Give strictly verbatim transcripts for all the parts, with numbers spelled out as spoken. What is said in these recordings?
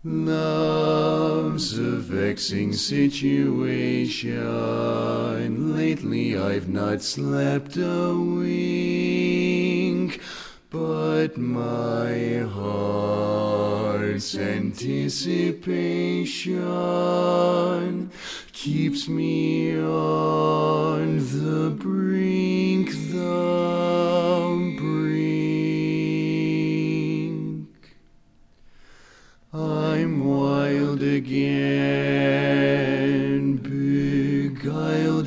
Love's a vexing situation. Lately I've not slept a wink, but my heart's anticipation keeps me on the brink, the brink. I'm wild again, beguiled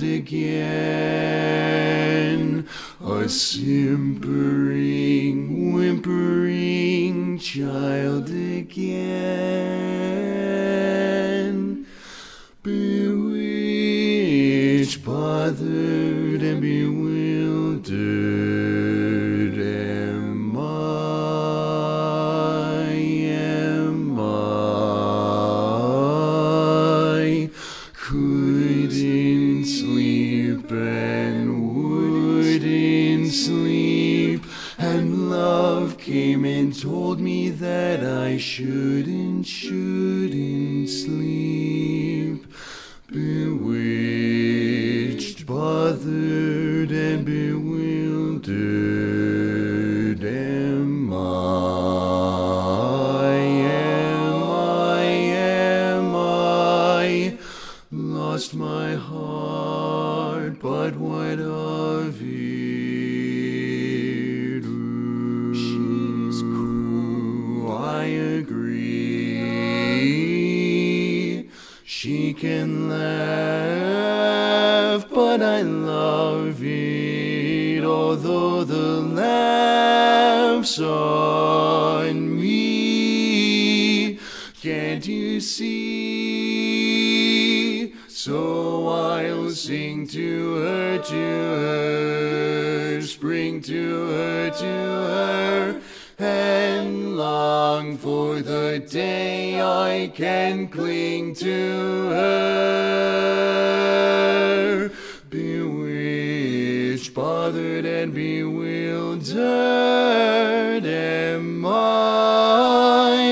again, a simpering, whimpering child again. Bewitched, bothered, and bewildered am I, am I. Couldn't sleep and wouldn't sleep, and love came and told me that I shouldn't, shouldn't sleep. Bewitched, bothered, and bewildered am I, am I, am I. Lost my heart, but what of it? She's cruel, I agree. She can laugh, but I love it, although the laugh's on me. Can't you see? So I'll sing to her, to her, spring to her, to her, and long for the day I can cling to her. Bewitched, bothered, and bewildered am I.